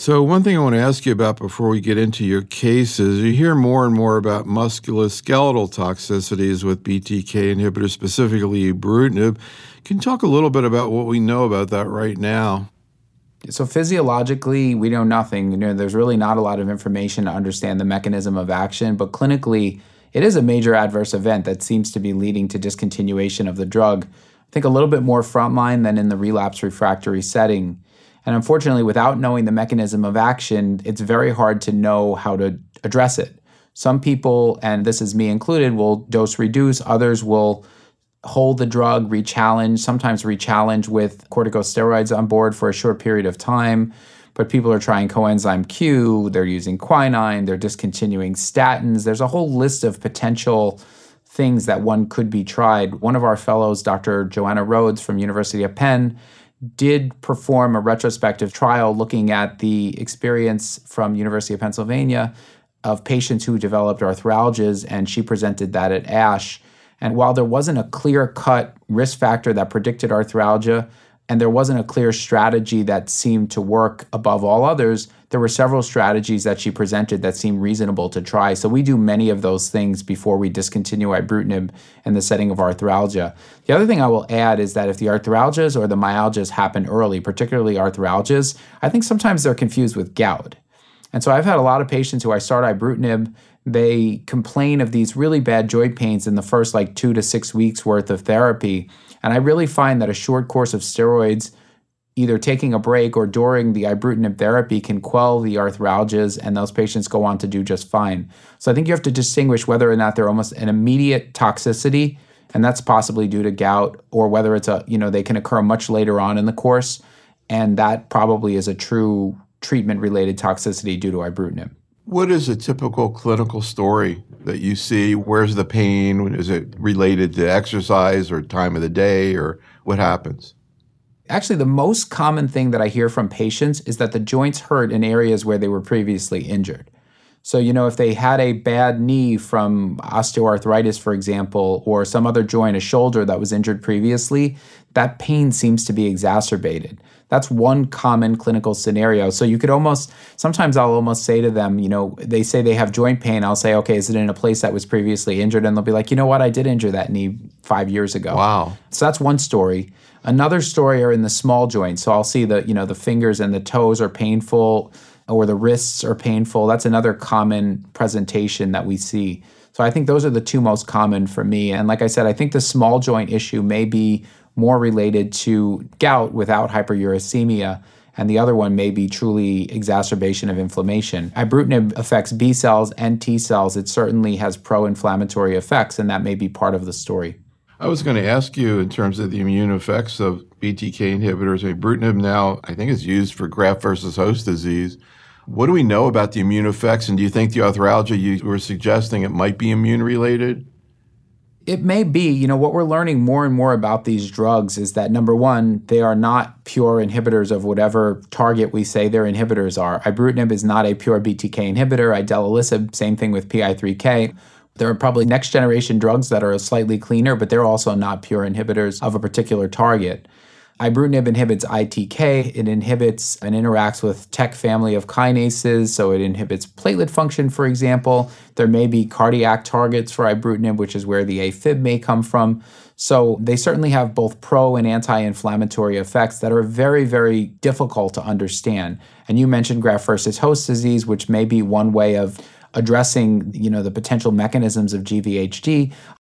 So, one thing I want to ask you about before we get into your cases, you hear more and more about musculoskeletal toxicities with BTK inhibitors, specifically ibrutinib. Can you talk a little bit about what we know about that right now? So physiologically, we know nothing. There's really not a lot of information to understand the mechanism of action, but clinically, it is a major adverse event that seems to be leading to discontinuation of the drug. I think a little bit more frontline than in the relapse refractory setting. And unfortunately, without knowing the mechanism of action, it's very hard to know how to address it. Some people, and this is me included, will dose reduce. Others will hold the drug, rechallenge, sometimes rechallenge with corticosteroids on board for a short period of time. But people are trying coenzyme Q, they're using quinine, they're discontinuing statins. There's a whole list of potential things that one could be tried. One of our fellows, Dr. Joanna Rhodes from University of Penn, did perform a retrospective trial looking at the experience from University of Pennsylvania of patients who developed arthralgias, and she presented that at ASH. And while there wasn't a clear-cut risk factor that predicted arthralgia, and there wasn't a clear strategy that seemed to work above all others, there were several strategies that she presented that seemed reasonable to try. So we do many of those things before we discontinue ibrutinib in the setting of arthralgia. The other thing I will add is that if the arthralgias or the myalgias happen early, particularly arthralgias, I think sometimes they're confused with gout. And so I've had a lot of patients who I start ibrutinib, they complain of these really bad joint pains in the first 2 to 6 weeks worth of therapy. And I really find that a short course of steroids, either taking a break or during the ibrutinib therapy, can quell the arthralgias, and those patients go on to do just fine. So I think you have to distinguish whether or not they're almost an immediate toxicity, and that's possibly due to gout, or whether it's they can occur much later on in the course, and that probably is a true treatment-related toxicity due to ibrutinib. What is a typical clinical story that you see? Where's the pain? Is it related to exercise or time of the day, or what happens? Actually, the most common thing that I hear from patients is that the joints hurt in areas where they were previously injured. So, if they had a bad knee from osteoarthritis, for example, or some other joint, a shoulder that was injured previously, that pain seems to be exacerbated. That's one common clinical scenario. So you could sometimes I'll almost say to them, they say they have joint pain. I'll say, okay, is it in a place that was previously injured? And they'll be like, you know what, I did injure that knee 5 years ago. Wow. So that's one story. Another story are in the small joints. So I'll see the fingers and the toes are painful, or the wrists are painful. That's another common presentation that we see. So I think those are the two most common for me. And like I said, I think the small joint issue may be more related to gout without hyperuricemia, and the other one may be truly exacerbation of inflammation. Ibrutinib affects B cells and T cells. It certainly has pro-inflammatory effects, and that may be part of the story. I was going to ask you in terms of the immune effects of BTK inhibitors. Ibrutinib now, I think, is used for graft versus host disease. What do we know about the immune effects, and do you think the arthralgia you were suggesting it might be immune-related? It may be. What we're learning more and more about these drugs is that, number one, they are not pure inhibitors of whatever target we say their inhibitors are. Ibrutinib is not a pure BTK inhibitor. Idelalisib, same thing with PI3K. There are probably next-generation drugs that are slightly cleaner, but they're also not pure inhibitors of a particular target. Ibrutinib inhibits ITK. It inhibits and interacts with TEC family of kinases, so it inhibits platelet function, for example. There may be cardiac targets for ibrutinib, which is where the AFib may come from. So they certainly have both pro and anti-inflammatory effects that are very, very difficult to understand. And you mentioned graft versus host disease, which may be one way of addressing, the potential mechanisms of GVHD.